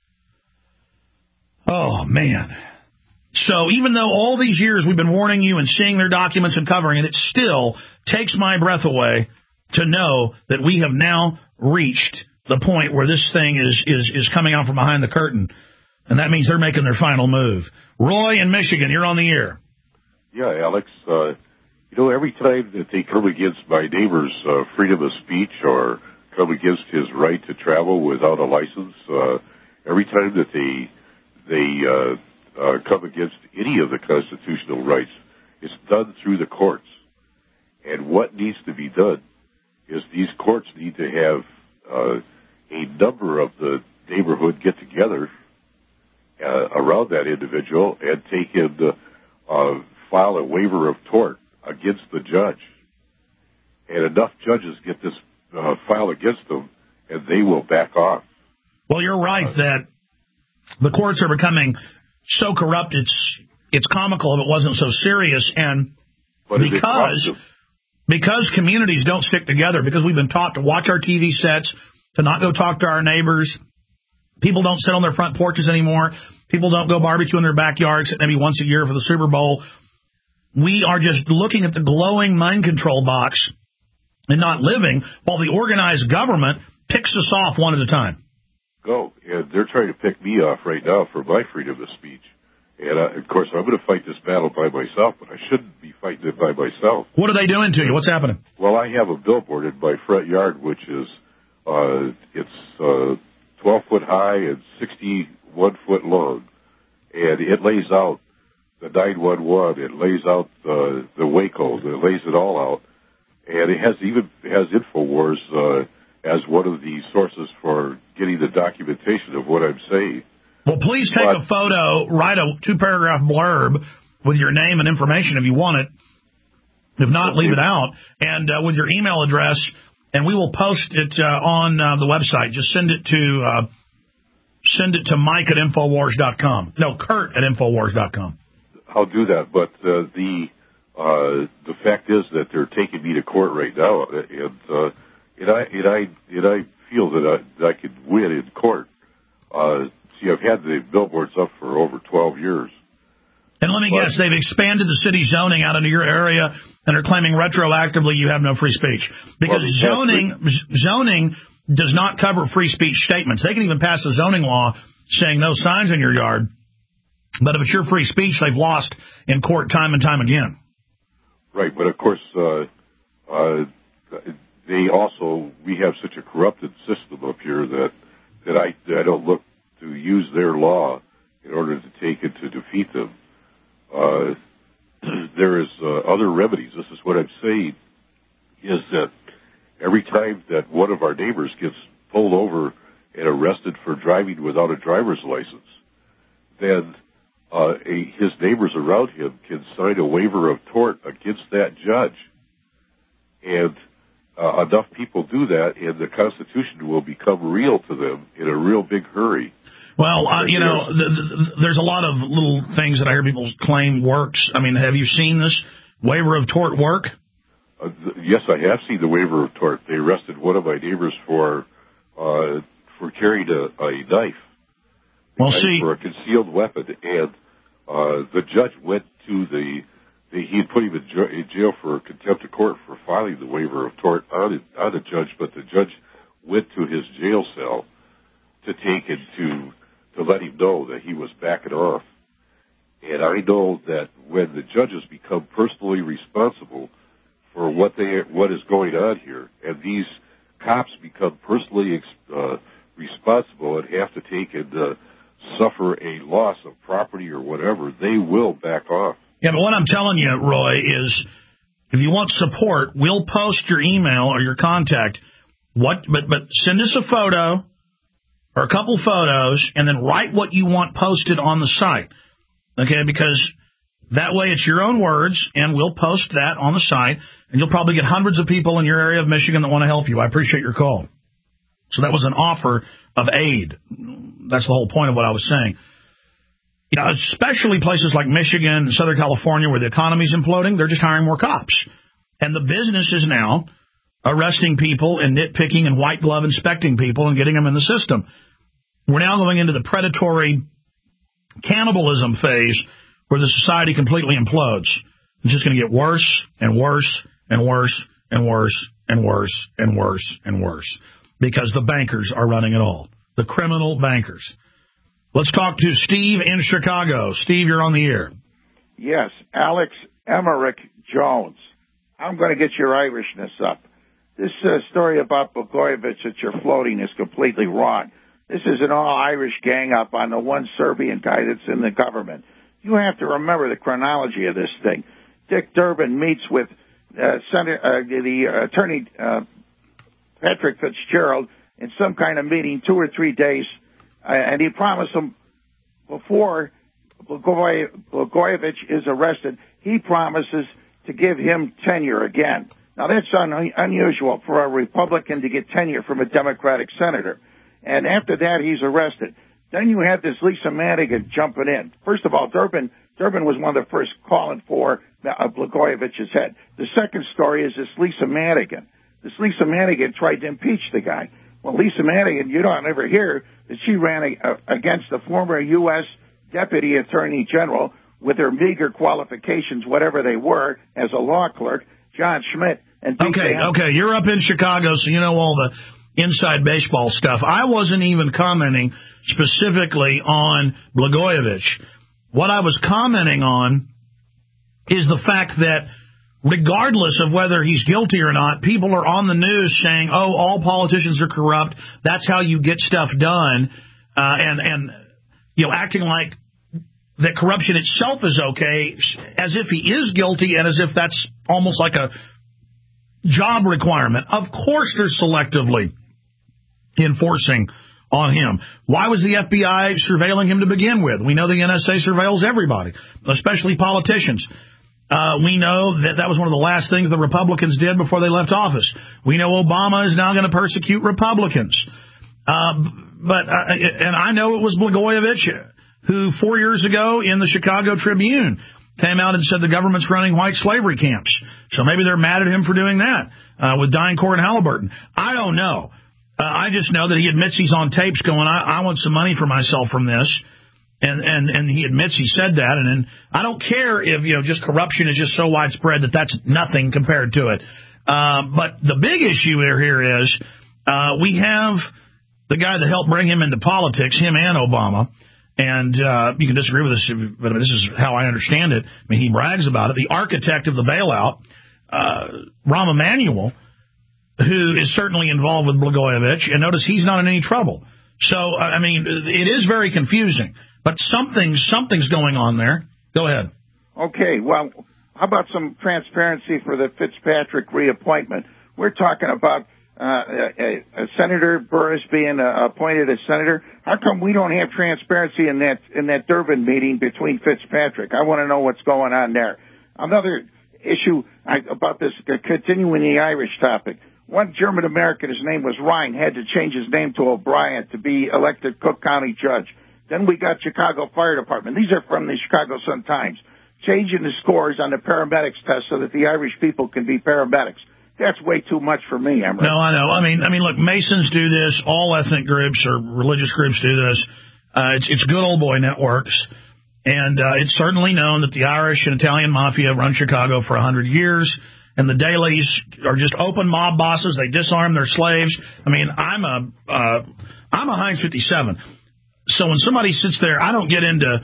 Oh, man. So even though all these years we've been warning you and seeing their documents and covering it, it still takes my breath away to know that we have now reached the point where this thing is, is, is coming out from behind the curtain. And that means they're making their final move. Roy in Michigan, you're on the air. Yeah, Alex, uh, you know, every time that they come against my neighbor's uh, freedom of speech or come against his right to travel without a license, uh, every time that they, they uh, uh, come against any of the constitutional rights, it's done through the courts. And what needs to be done is these courts need to have uh, a number of the neighborhood get together uh, around that individual and take him to uh, file a waiver of tort against the judge. And enough judges get this uh, file against them, and they will back off. Well, you're right uh, that the courts are becoming so corrupt, it's it's comical if it wasn't so serious. And because... Because communities don't stick together, because we've been taught to watch our T V sets, to not go talk to our neighbors, people don't sit on their front porches anymore, people don't go barbecue in their backyards maybe once a year for the Super Bowl. We are just looking at the glowing mind control box and not living while the organized government picks us off one at a time. Go. And they're trying to pick me off right now for my freedom of speech. And, uh, of course, I'm going to fight this battle by myself, but I shouldn't be fighting it by myself. What are they doing to you? What's happening? Well, I have a billboard in my front yard, which is, uh, it's uh, twelve foot high and sixty-one foot long. And it lays out the nine one one. It lays out the, the Waco. It lays it all out. And it has even has InfoWars uh, as one of the sources for getting the documentation of what I'm saying. Well, please take a photo, write a two-paragraph blurb with your name and information if you want it. If not, leave it out. And uh, with your email address, and we will post it uh, on uh, the website. Just send it to uh, send it to Mike at Infowars dot com. No, Kurt at Infowars dot com. I'll do that. But uh, the uh, the fact is that they're taking me to court right now, and uh, and I and I and I feel that I, that I could win in court. Uh, See, I've had the billboards up for over twelve years. And let me but, guess, they've expanded the city zoning out into your area and are claiming retroactively you have no free speech. Because well, zoning zoning does not cover free speech statements. They can even pass a zoning law saying no signs in your yard. But if it's your free speech, they've lost in court time and time again. Right, but of course, uh, uh, they also, we have such a corrupted system up here that, that I, that I don't look to use their law in order to take it to defeat them. Uh, there is uh, other remedies. This is what I'm saying, is that every time that one of our neighbors gets pulled over and arrested for driving without a driver's license, then uh, a, his neighbors around him can sign a waiver of tort against that judge. And uh, enough people do that, and the Constitution will become real to them in a real big hurry. Well, uh, you know, th- th- there's a lot of little things that I hear people claim works. I mean, have you seen this waiver of tort work? Uh, th- yes, I have seen the waiver of tort. They arrested one of my neighbors for uh, for carrying a, a knife. Well, see, for a concealed weapon, and uh, the judge went to the, the he had put him in, jo- in jail for contempt of court for filing the waiver of tort on, it, on the judge, but the judge went to his jail cell to take him to to let him know that he was backing off. And I know that when the judges become personally responsible for what they what is going on here, and these cops become personally uh, responsible and have to take and uh, suffer a loss of property or whatever, they will back off. Yeah, but what I'm telling you, Roy, is if you want support, we'll post your email or your contact. What? But but send us a photo or a couple photos, and then write what you want posted on the site. Okay, because that way it's your own words, and we'll post that on the site, and you'll probably get hundreds of people in your area of Michigan that want to help you. I appreciate your call. So that was an offer of aid. That's the whole point of what I was saying. You know, especially places like Michigan and Southern California where the economy's imploding, they're just hiring more cops. And the business is now arresting people and nitpicking and white glove inspecting people and getting them in the system. We're now going into the predatory cannibalism phase where the society completely implodes. It's just going to get worse and worse and worse and worse and worse and worse and worse because the bankers are running it all. The criminal bankers. Let's talk to Steve in Chicago. Steve, you're on the air. Yes, Alex Emmerich Jones. I'm going to get your Irishness up. This uh, story about Blagojevich that you're floating is completely wrong. This is an all-Irish gang-up on the one Serbian guy that's in the government. You have to remember the chronology of this thing. Dick Durbin meets with uh, Senator, uh, the uh, attorney uh, Patrick Fitzgerald in some kind of meeting two or three days, uh, and he promised him before Blagojevich is arrested, he promises to give him tenure again. Now, that's un- unusual for a Republican to get tenure from a Democratic senator. And after that, he's arrested. Then you have this Lisa Madigan jumping in. First of all, Durbin Durbin was one of the first calling for uh, Blagojevich's head. The second story is this Lisa Madigan. This Lisa Madigan tried to impeach the guy. Well, Lisa Madigan, you don't ever hear that she ran a, against the former U S Deputy Attorney General with her meager qualifications, whatever they were, as a law clerk, John Schmidt. And okay, okay, you're up in Chicago, so you know all the inside baseball stuff. I wasn't even commenting specifically on Blagojevich. What I was commenting on is the fact that regardless of whether he's guilty or not, people are on the news saying, oh, all politicians are corrupt. That's how you get stuff done. Uh, and, and, you know, acting like that corruption itself is okay, as if he is guilty and as if that's almost like a job requirement. Of course they're selectively enforcing on him. Why was the F B I surveilling him to begin with? We know the N S A surveils everybody, especially politicians. Uh, we know that that was one of the last things the Republicans did before they left office. We know Obama is now going to persecute Republicans. Uh, but, uh, and I know it was Blagojevich who four years ago in the Chicago Tribune came out and said the government's running white slavery camps. So maybe they're mad at him for doing that uh, with DynCorp and Halliburton. I don't know. Uh, I just know that he admits he's on tapes going, I, I want some money for myself from this. And, and, and he admits he said that. And then I don't care if, you know, just corruption is just so widespread that that's nothing compared to it. Uh, but the big issue here is uh, we have the guy that helped bring him into politics, him and Obama. And uh, you can disagree with this, but this is how I understand it. I mean, he brags about it. The architect of the bailout, uh, Rahm Emanuel, who is certainly involved with Blagojevich, and notice he's not in any trouble. So, I mean, it is very confusing, but something, something's going on there. Go ahead. Okay, well, how about some transparency for the Fitzpatrick reappointment? We're talking about uh, a, a Senator Burris being uh, appointed as senator. How come we don't have transparency in that in that Durban meeting between Fitzpatrick? I want to know what's going on there. Another issue I, about this, uh, continuing the Irish topic. One German American, his name was Ryan, had to change his name to O'Brien to be elected Cook County judge. Then we got Chicago Fire Department. These are from the Chicago Sun-Times. Changing the scores on the paramedics test so that the Irish people can be paramedics. That's way too much for me, Emmerich. No, I know. I mean, I mean, look, Masons do this. All ethnic groups or religious groups do this. Uh, it's, it's good old boy networks. And uh, it's certainly known that the Irish and Italian mafia run Chicago for a hundred years. And the Dailies are just open mob bosses. They disarm their slaves. I mean, I'm a, uh, I'm a Heinz fifty-seven. So when somebody sits there, I don't get into,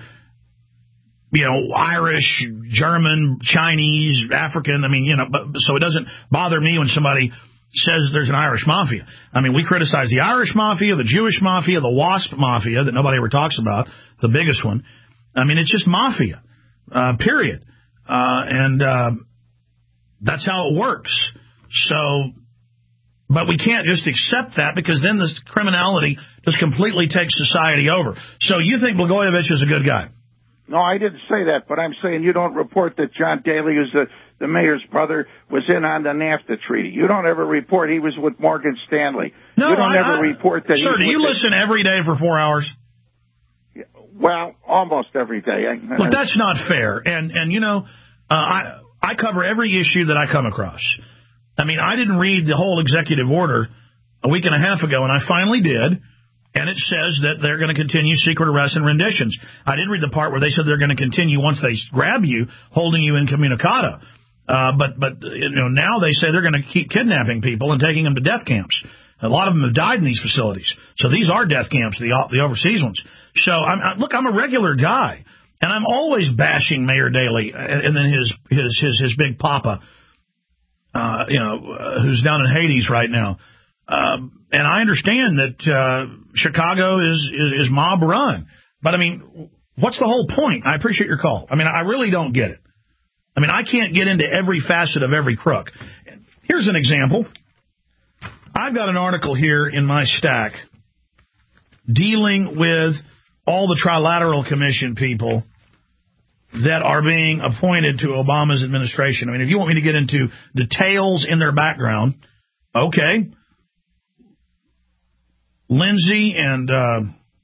you know, Irish, German, Chinese, African. I mean, you know, but, so it doesn't bother me when somebody says there's an Irish mafia. I mean, we criticize the Irish mafia, the Jewish mafia, the WASP mafia that nobody ever talks about, the biggest one. I mean, it's just mafia, uh, period. Uh, and uh, that's how it works. So, but we can't just accept that because then this criminality just completely takes society over. So you think Blagojevich is a good guy? No, I didn't say that, but I'm saying you don't report that John Daly, who's the, the mayor's brother, was in on the NAFTA treaty. You don't ever report he was with Morgan Stanley. No, you don't I, ever I, report that. Sir, he's do you with listen the, every day for four hours? Well, almost every day. Look, that's not fair. And, and you know, uh, I, I cover every issue that I come across. I mean, I didn't read the whole executive order a week and a half ago, and I finally did. And it says that they're going to continue secret arrests and renditions. I did read the part where they said they're going to continue once they grab you, holding you incommunicado. Uh, but, but you know, now they say they're going to keep kidnapping people and taking them to death camps. A lot of them have died in these facilities. So these are death camps, the, the overseas ones. So, I'm, I, look, I'm a regular guy, and I'm always bashing Mayor Daley and then his his his, his big papa, uh, you know, uh, who's down in Hades right now. Um, and I understand that uh, Chicago is, is, is mob run. But, I mean, what's the whole point? I appreciate your call. I mean, I really don't get it. I mean, I can't get into every facet of every crook. Here's an example. I've got an article here in my stack dealing with all the Trilateral Commission people that are being appointed to Obama's administration. I mean, if you want me to get into details in their background, okay. Lindsay and uh,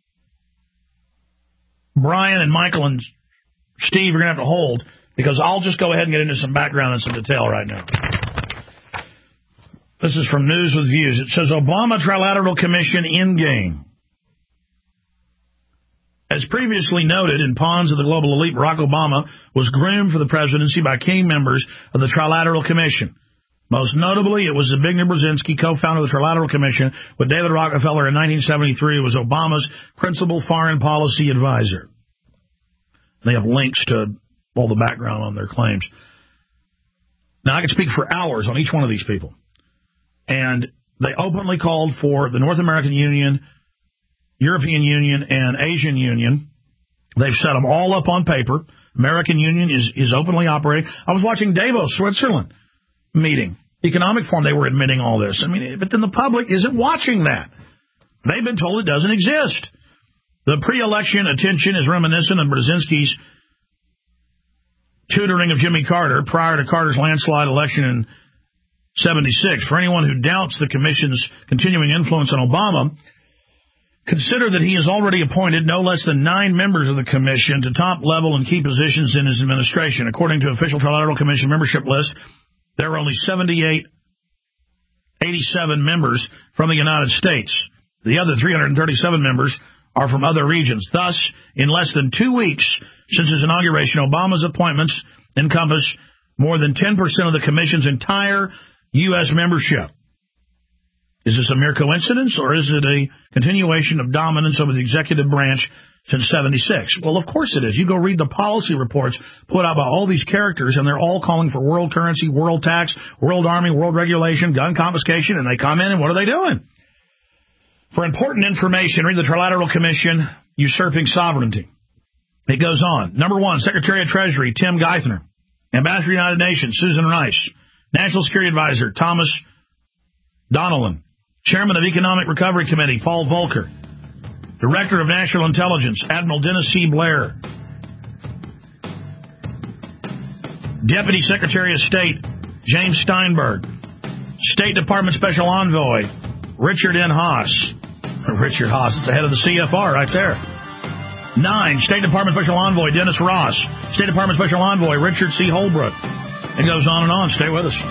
Brian and Michael and Steve are going to have to hold because I'll just go ahead and get into some background and some detail right now. This is from News with Views. It says Obama Trilateral Commission in game. As previously noted in Pawns of the Global Elite, Barack Obama was groomed for the presidency by key members of the Trilateral Commission. Most notably, it was Zbigniew Brzezinski, co-founder of the Trilateral Commission, with David Rockefeller in nineteen seventy-three, who was Obama's principal foreign policy advisor. They have links to all the background on their claims. Now, I could speak for hours on each one of these people. And they openly called for the North American Union, European Union, and Asian Union. They've set them all up on paper. American Union is, is openly operating. I was watching Davos, Switzerland meeting, economic forum. They were admitting all this. I mean, but then the public isn't watching that. They've been told it doesn't exist. The pre-election attention is reminiscent of Brzezinski's tutoring of Jimmy Carter prior to Carter's landslide election in seventy-six. For anyone who doubts the commission's continuing influence on Obama, consider that he has already appointed no less than nine members of the commission to top level and key positions in his administration. According to official Trilateral Commission membership list, there are only seventy-eight, eighty-seven members from the United States. The other three hundred thirty-seven members are from other regions. Thus, in less than two weeks since his inauguration, Obama's appointments encompass more than ten percent of the Commission's entire U S membership. Is this a mere coincidence, or is it a continuation of dominance over the executive branch since seventy-six? Well, of course it is. You go read the policy reports put out by all these characters, and they're all calling for world currency, world tax, world army, world regulation, gun confiscation, and they come in, and what are they doing? For important information, read the Trilateral Commission, Usurping Sovereignty. It goes on. Number one, Secretary of Treasury, Tim Geithner. Ambassador to the United Nations, Susan Rice. National Security Advisor, Thomas Donilon. Chairman of Economic Recovery Committee, Paul Volcker. Director of National Intelligence, Admiral Dennis C. Blair. Deputy Secretary of State, James Steinberg. State Department Special Envoy, Richard N. Haas. Richard Haas is the head of the C F R right there. Nine, State Department Special Envoy, Dennis Ross. State Department Special Envoy, Richard C. Holbrooke. It goes on and on. Stay with us.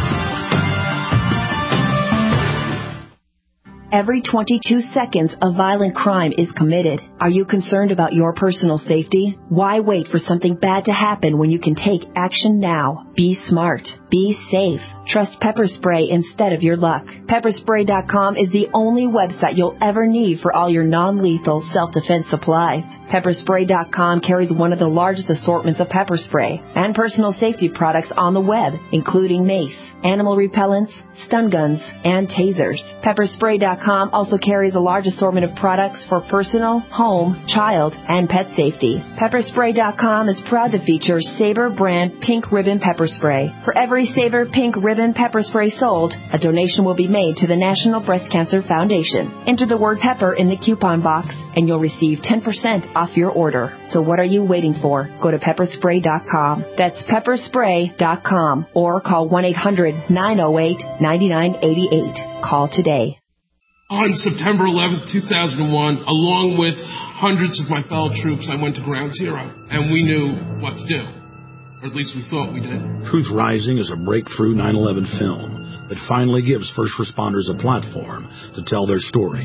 Every twenty-two seconds, a violent crime is committed. Are you concerned about your personal safety? Why wait for something bad to happen when you can take action now? Be smart. Be safe. Trust Pepper Spray instead of your luck. Pepper Spray dot com is the only website you'll ever need for all your non-lethal self-defense supplies. Pepper Spray dot com carries one of the largest assortments of pepper spray and personal safety products on the web, including mace, animal repellents, stun guns, and tasers. Pepper Spray dot com also carries a large assortment of products for personal, home, child, and pet safety. Pepper Spray dot com is proud to feature Sabre brand Pink Ribbon Pepper Spray. For every Sabre Pink Ribbon Pepper Spray sold, a donation will be made to the National Breast Cancer Foundation. Enter the word pepper in the coupon box, and you'll receive ten percent off your order. So what are you waiting for? Go to Pepper Spray dot com. That's Pepper Spray dot com, or call one eight hundred nine oh eight nine nine eight eight. Call today. On September eleventh, two thousand one, along with hundreds of my fellow troops, I went to Ground Zero, and we knew what to do. Or at least we thought we did. Truth Rising is a breakthrough nine eleven film that finally gives first responders a platform to tell their story.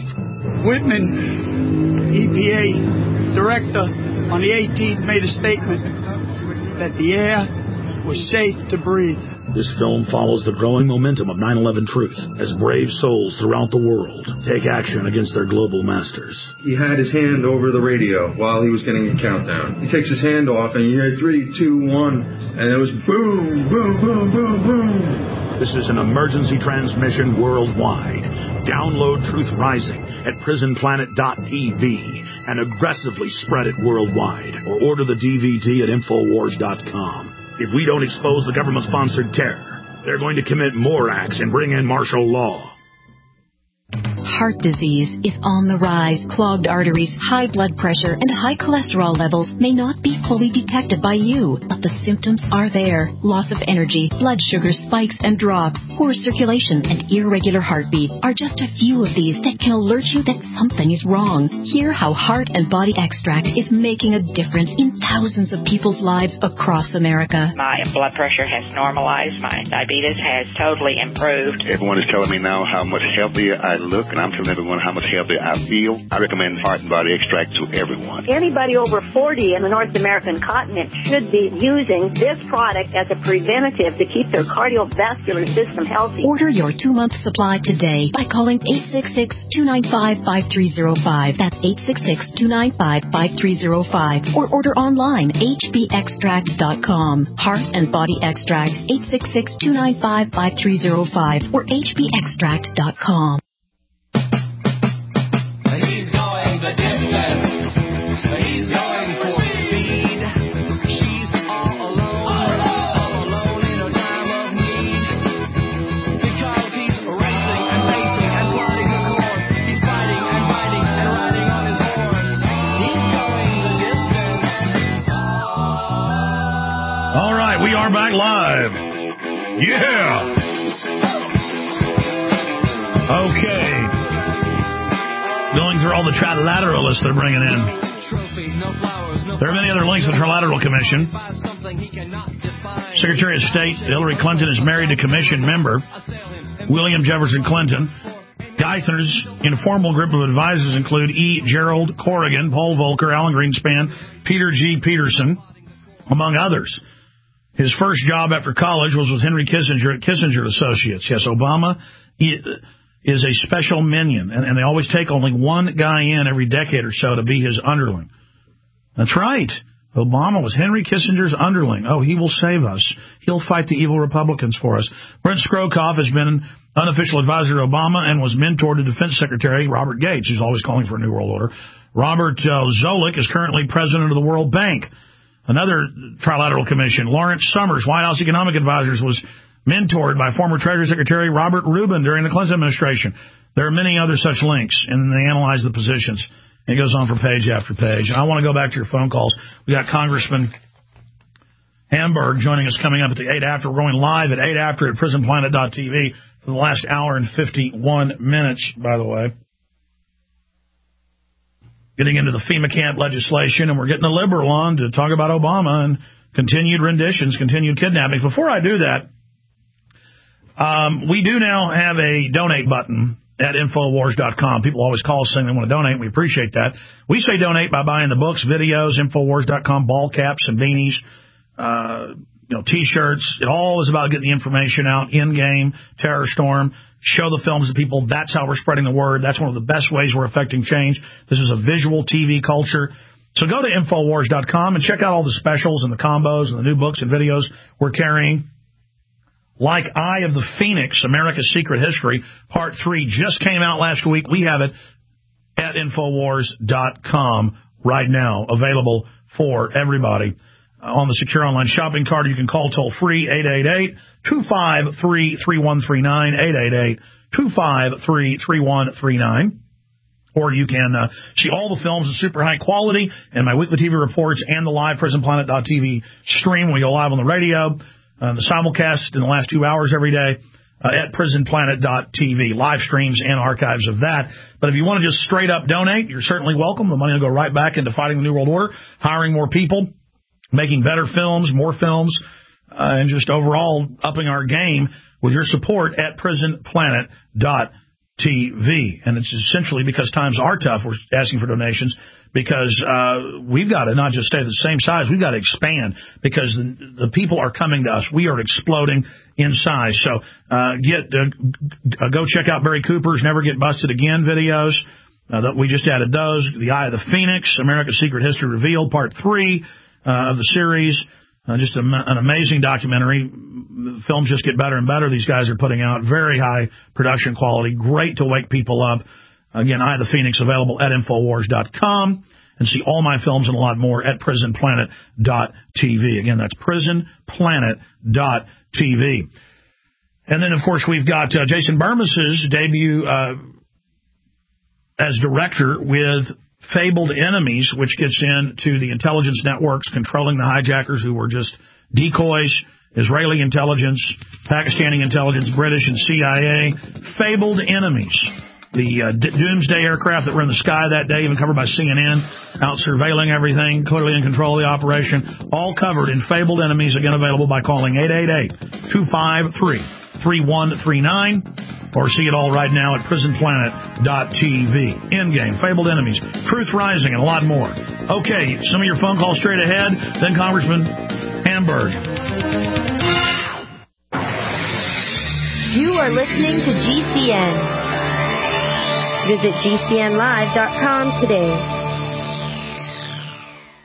Whitman, E P A director, on the eighteenth made a statement that the air was safe to breathe. This film follows the growing momentum of nine eleven truth as brave souls throughout the world take action against their global masters. He had his hand over the radio while he was getting a countdown. He takes his hand off and you hear three, two, one, and it was boom, boom, boom, boom, boom. This is an emergency transmission worldwide. Download Truth Rising at prison planet dot t v and aggressively spread it worldwide, or order the D V D at infowars dot com. If we don't expose the government-sponsored terror, they're going to commit more acts and bring in martial law. Heart disease is on the rise. Clogged arteries, high blood pressure, and high cholesterol levels may not be fully detected by you, but the symptoms are there. Loss of energy, blood sugar spikes and drops, poor circulation, and irregular heartbeat are just a few of these that can alert you that something is wrong. Hear how Heart and Body Extract is making a difference in thousands of people's lives across America. My blood pressure has normalized. My diabetes has totally improved. Everyone is telling me now how much healthier I look, and I'm telling everyone how much healthier I feel. I recommend Heart and Body Extract to everyone. Anybody over forty in the North American continent should be using this product as a preventative to keep their cardiovascular system healthy. Order your two-month supply today by calling eight six six, two nine five, five three zero five. That's eight six six, two nine five, five three zero five. Or order online, h b extract dot com. Heart and Body Extract, eight six six, two nine five, five three zero five or h b extract dot com. He's going the distance. He's going for speed. She's all alone, all alone in a time of need. Because he's racing and racing and plotting the course. He's fighting and fighting and riding on his horse. He's going the distance. All right, we are back live. Yeah. Okay. Going through all the trilateralists they're bringing in. There are many other links to the Trilateral Commission. Secretary of State Hillary Clinton is married to Commission member William Jefferson Clinton. Geithner's informal group of advisors include E. Gerald Corrigan, Paul Volcker, Alan Greenspan, Peter G. Peterson, among others. His first job after college was with Henry Kissinger at Kissinger Associates. Yes, Obama is a special minion, and, and they always take only one guy in every decade or so to be his underling. That's right. Obama was Henry Kissinger's underling. Oh, he will save us. He'll fight the evil Republicans for us. Brent Scrokov has been unofficial advisor to Obama and was mentored to Defense Secretary Robert Gates, who's always calling for a New World Order. Robert uh, Zoellick is currently president of the World Bank. Another trilateral commission, Lawrence Summers, White House economic advisors, was mentored by former Treasury Secretary Robert Rubin during the Clinton administration. There are many other such links, and they analyze the positions. It goes on for page after page. And I want to go back to your phone calls. We got Congressman Hamburg joining us coming up at the eight after. We're going live at eight after at prison planet dot t v for the last hour and fifty-one minutes, by the way. Getting into the FEMA camp legislation, and we're getting the liberal on to talk about Obama and continued renditions, continued kidnappings. Before I do that, um, we do now have a donate button at Infowars dot com. People always call us saying they want to donate. We appreciate that. We say donate by buying the books, videos, Infowars dot com, ball caps and beanies, uh, you know, T-shirts. It all is about getting the information out, in-game, Terror Storm, show the films to people. That's how we're spreading the word. That's one of the best ways we're affecting change. This is a visual T V culture. So go to Infowars dot com and check out all the specials and the combos and the new books and videos we're carrying. Like Eye of the Phoenix, America's Secret History, Part three just came out last week. We have it at Infowars dot com right now, available for everybody. Uh, on the secure online shopping cart, you can call toll-free eight eight eight, two five three, three one three nine, eight eight eight, two five three, three one three nine. Or you can uh, see all the films in super high quality and my weekly T V reports and the live prison planet dot t v stream when we go live on the radio. Uh, the simulcast in the last two hours every day uh, at prison planet dot t v, live streams and archives of that. But if you want to just straight up donate, you're certainly welcome. The money will go right back into fighting the New World Order, hiring more people, making better films, more films, uh, and just overall upping our game with your support at prison planet dot t v. And it's essentially because times are tough, we're asking for donations, because uh, we've got to not just stay the same size, we've got to expand, because the, the people are coming to us. We are exploding in size. So uh, get uh, go check out Barry Cooper's Never Get Busted Again videos. Uh, that we just added those. The Eye of the Phoenix, America's Secret History Revealed, Part three uh, of the series. Uh, just a, an amazing documentary. The films just get better and better. These guys are putting out very high production quality. Great to wake people up. Again, Eye of the Phoenix available at Infowars dot com, and see all my films and a lot more at prison planet dot t v. Again, that's prison planet dot t v. And then, of course, we've got uh, Jason Bermas's debut uh, as director with Fabled Enemies, which gets into the intelligence networks controlling the hijackers who were just decoys, Israeli intelligence, Pakistani intelligence, British and C I A. Fabled Enemies. The uh, D- Doomsday aircraft that were in the sky that day, even covered by C N N, out surveilling everything, clearly in control of the operation, all covered in Fabled Enemies, again available by calling eight eight eight, two five three, three one three nine, or see it all right now at prison planet dot t v. Endgame, Fabled Enemies, Truth Rising, and a lot more. Okay, some of your phone calls straight ahead, then Congressman Hamburg. You are listening to G C N. Visit G C N live dot com today.